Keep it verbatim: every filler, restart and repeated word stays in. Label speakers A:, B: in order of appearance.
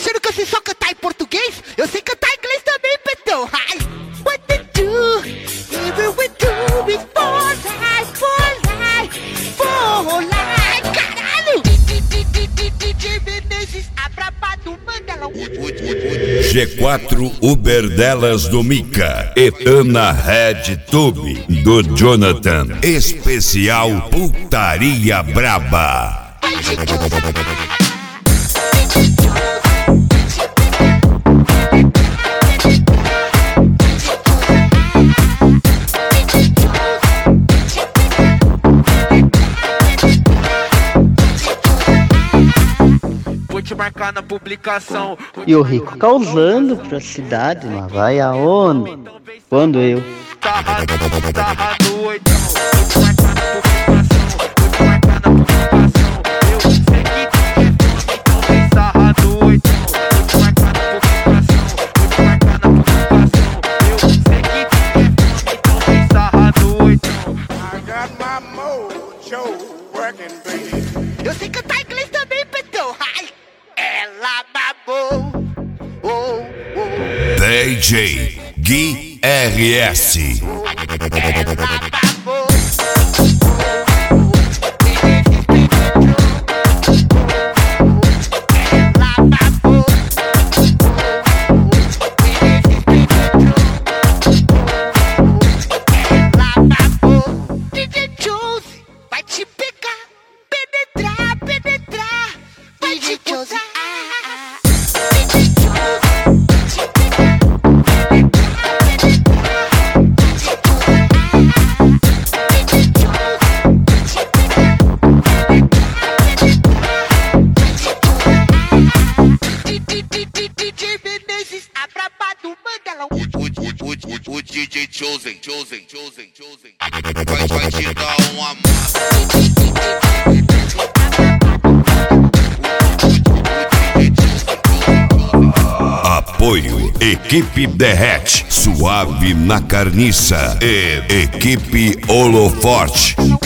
A: achando que eu sei só cantar em português? Eu sei cantar em inglês também, Petão. Ai, what to do? Even we do it for life, for life, for life. Caralho! D J Menezes, a braba do Mandelão.
B: G quatro Uberdelas do Mika e Ana Red Tube do Jonathan. Especial Putaria Braba.
C: Vou te marcar na publicação.
D: E o rico causando pra cidade, mas vai aonde? Quando eu?
C: Sarra, sarra no oitão. Vou te marcar na publicação. Vou te marcar na publicação. Eu sei que tu quer foda, então vem sarra no oitão. Vou te marcar na publicação. Vou te marcar na publicação. Eu sei que tu quer foda, então vem sarra no oitão.
E: I got my mojo working, baby.
A: Eu sei cantar inglês também, Petão. Ai, ela babou. Oh, oh.
B: D J Gui R S.
A: Ela babou. D J Jones vai te pegar, penetrar, penetrar, vai te botar. D J Jones te pegar, penetrar, penetrar, D J Jones te pegar, penetrar, D J Menezes, a braba do Mandelão.
F: O D J Chosen, Chosen, Chosen, Chosen vai, vai te dar uma massa.
B: Apoio Equipe Derrete, Suave na Carniça e Equipe Holoforte.